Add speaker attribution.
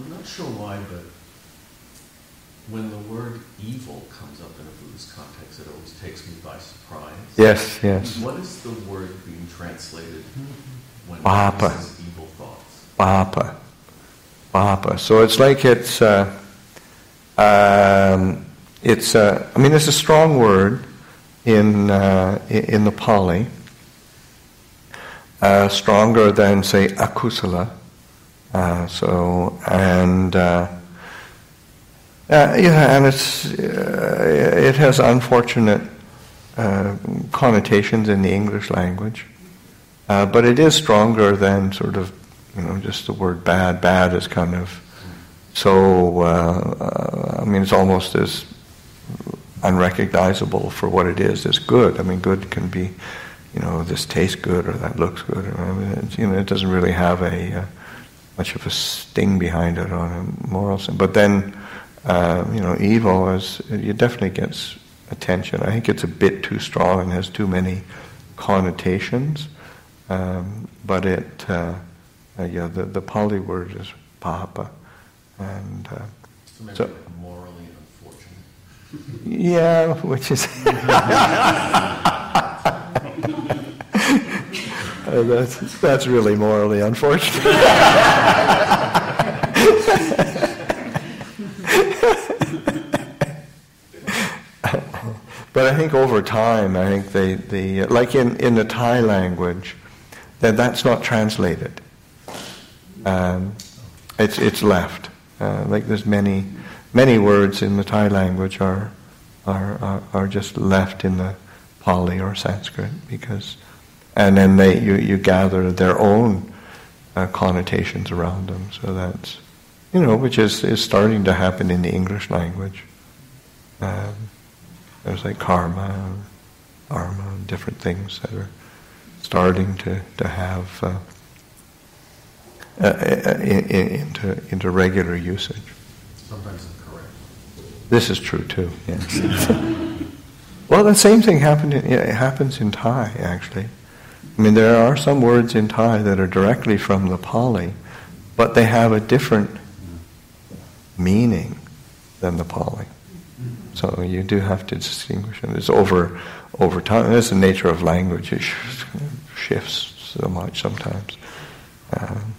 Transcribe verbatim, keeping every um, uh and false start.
Speaker 1: I'm not sure why, but when the word evil comes up in a Buddhist context, it always takes me by surprise.
Speaker 2: Yes, yes.
Speaker 1: What is the word being translated when
Speaker 2: Papa.
Speaker 1: it says evil thoughts?
Speaker 2: Papa. Papa. So it's like it's, uh, um, it's, uh, I mean, it's a strong word in, uh, in the Pali. Uh, stronger than, say, akusala. Uh, so, and, uh, Uh, yeah, and it's uh, it has unfortunate uh, connotations in the English language, uh, but it is stronger than sort of, you know, just the word bad. Bad is kind of so. Uh, uh, I mean, it's almost as unrecognizable for what it is as good. I mean, good can be, you know, this tastes good or that looks good. Or, I mean, it's, you know, it doesn't really have a uh, much of a sting behind it on a moral sense. But then. Uh, you know, evil is, it definitely gets attention. I think it's a bit too strong and has too many connotations. Um, but it, uh, uh, yeah, the, the Pali word is papa. And uh,
Speaker 1: so maybe
Speaker 2: so,
Speaker 1: like morally unfortunate.
Speaker 2: Yeah, which is uh, that's that's really morally unfortunate. But I think over time, I think they, the like in, in the Thai language, that that's not translated. Um, it's it's left. Uh, like there's many many words in the Thai language are are are, are just left in the Pali or Sanskrit because, and then they you, you gather their own uh, connotations around them. So that's, you know, which is, is starting to happen in the English language. Um, There's like karma, arma, and different things that are starting to, to have uh, uh, in, in, into into regular usage.
Speaker 1: Sometimes incorrect.
Speaker 2: This is true too. Yes. Well, the same thing happened. In, it happens in Thai, actually. I mean, there are some words in Thai that are directly from the Pali, but they have a different meaning than the Pali. So you do have to distinguish, and it's over over time. That's the nature of language; it sh- shifts so much sometimes. Um,